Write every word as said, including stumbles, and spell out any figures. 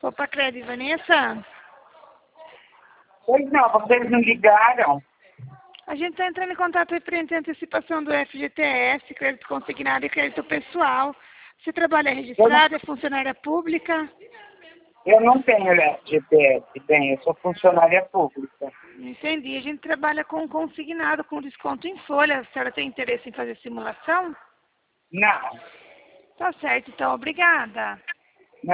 Opa, Clédio, Vanessa? Pois não, vocês não ligaram? A gente está entrando em contato referente à antecipação do F G T S, crédito consignado e crédito pessoal. Você trabalha registrada, é funcionária pública? Eu não tenho F G T S, bem, eu sou funcionária pública. Entendi. A gente trabalha com consignado, com desconto em folha. A senhora tem interesse em fazer simulação? Não. Tá certo, então. Obrigada.